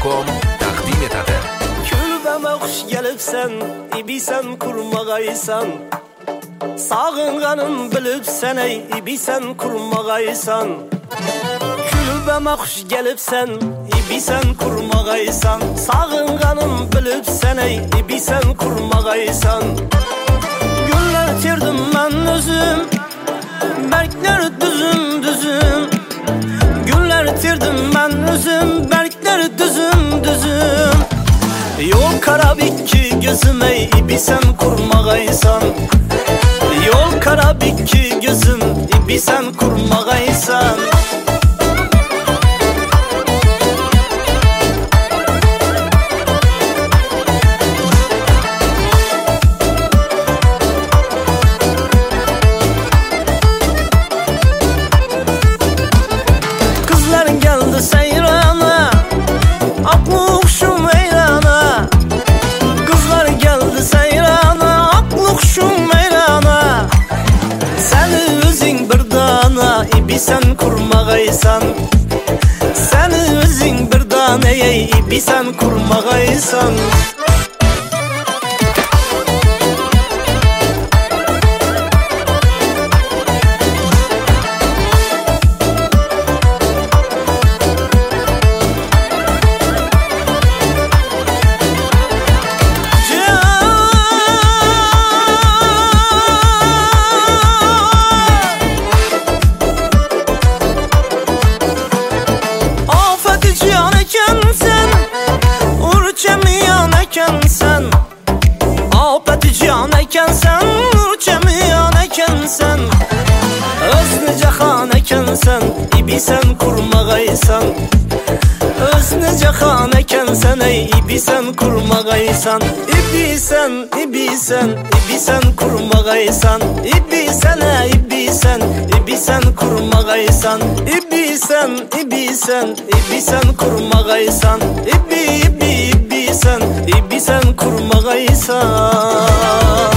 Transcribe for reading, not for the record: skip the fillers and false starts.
Gmail.com taqdim etadi. Kulbama xush kelibsan, ibisan kurmagaysan. Sağınganim bilibsan ey, ibisan kurmagaysan. Kulbama xush kelibsan, ibisan kurmagaysan. Sağınganim bilibsan ey, ibisan kurmagaysan. Günler tirdim ben özüm, berkler düzüm düzüm. Günler tirdim ben özüm, berkler düzüm düzüm. Yol karabikki gözüm ey, ibisan kurmagaysan. Yol karabikki gözüm, ibisan kurmagaysan. Kızların geldi seyrana, aklı kuşum eyrana. Kızlar geldi seyrana, aklı kuşum eyrana. Seni özün bir dana, ibisan kurmagaysan. Seni özün bir dana ey, ibisan kurmagaysan. Sen afet can ekensen, uçamayan ekensen. Özne cahan ekensen, ibisan kurmagaysan. Özne cahan ekensen ey, ibisan kurmagaysan. İbisan, ibisan, ibisan kurmagaysan. İbisan ey, ibisan, ibisan kurmagaysan. İbisan, ibisan, ibisan kurmagaysan. İbi, ibi, ibisan, ibisan kurmagaysan.